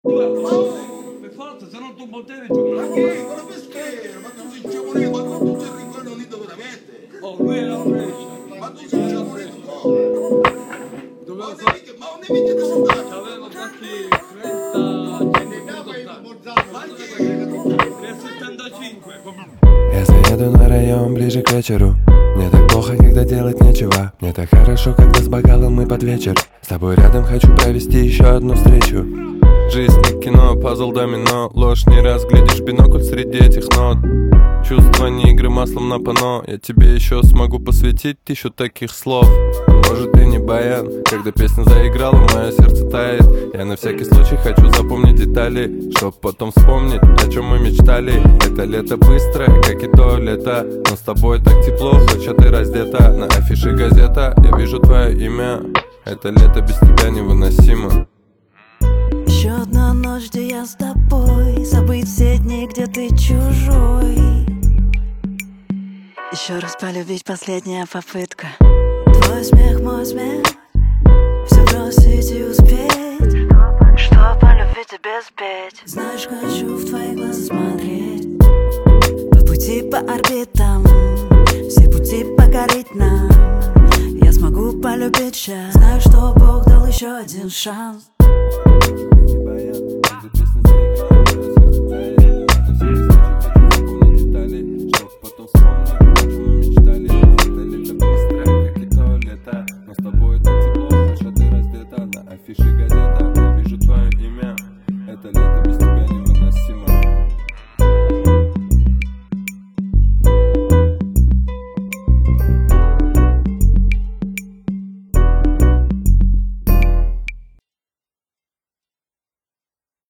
Per forza, se no tu potevi giocare. Ma che? Ma perché? Ma tu sei giapponese, ma tu sei rincoglionito veramente? Oh, lui è la Brescia. Ma tu sei giapponese, no? Dovevo Ma fare... non mi mica sono dato? Avevo tanti 30... Ma che? 3,75. Я заеду на район ближе к вечеру. Мне так плохо, когда делать нечего. Мне так хорошо, когда с бокалом мы под вечер. С тобой рядом хочу провести еще одну встречу. Жизнь не кино, пазл домино. Ложь не разглядишь, бинокль среди этих нот. Чувства не игры маслом на панно. Я тебе еще смогу посвятить 1000 таких слов. Может, ты не баян. Когда песня заиграла, мое сердце тает. Я на всякий случай хочу запомнить детали, чтоб потом вспомнить, о чем мы мечтали. Это лето быстрое, как и то лето. Но с тобой так тепло, хоть ты раздета. На афише газета, я вижу твое имя. Это лето без тебя невыносимо. Еще одна ночь, где я с тобой. Забыть все дни, где ты чужой. Еще раз полюбить, последняя попытка. Твой смех, мой смех. Все бросить и успеть, что полюбить и без петь. Знаешь, хочу в твои глаза смотреть. По пути по орбитам, все пути покорить нам. Я смогу полюбить сейчас. Знаю, что Бог дал еще один шанс. Не баян, когда песня заиграла, мое сердце тает. На всякий случай хочу запомнить детали, чтоб потом вспомнить, о чем мы мечтали. Это лето быстрое, как и то лето. Но с тобой так тепло, хоть ты раздета. На афише газета, я вижу твое имя. Это лето без тебя невыносимо.